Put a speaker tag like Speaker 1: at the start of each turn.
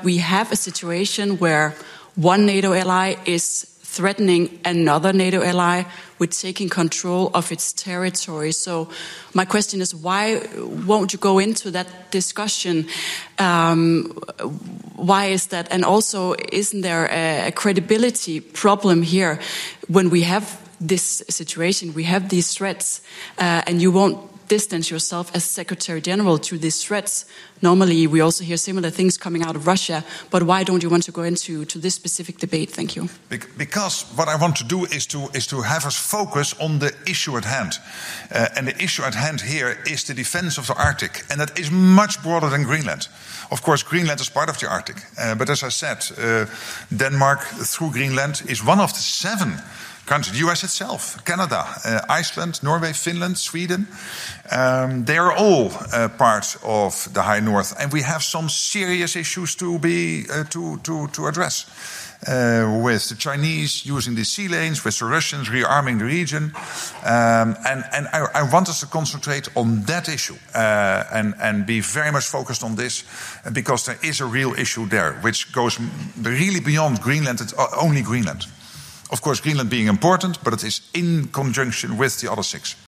Speaker 1: we have a situation where one NATO ally is threatening another NATO ally with taking control of its territory. So my question is, why won't you go into that discussion? Why is that? And also, isn't there a credibility problem here when we have this situation, we have these threats, and you won't distance yourself as Secretary General to these threats? Normally, we also hear similar things coming out of Russia, but why don't you want to go into this specific debate? Thank you.
Speaker 2: Because what I want to do is to have us focus on the issue at hand. And the issue at hand here is the defense of the Arctic, and that is much broader than Greenland. Of course, Greenland is part of the Arctic, but as I said, Denmark, through Greenland, is one of the 7 countries, the US itself, Canada, Iceland, Norway, Finland, Sweden. They are all part of the High North, and we have some serious issues to address. With the Chinese using the sea lanes, with the Russians rearming the region. And I want us to concentrate on that issue and be very much focused on this, because there is a real issue there, which goes really beyond Greenland. It's only Greenland. Of course, Greenland being important, but it is in conjunction with the other 6.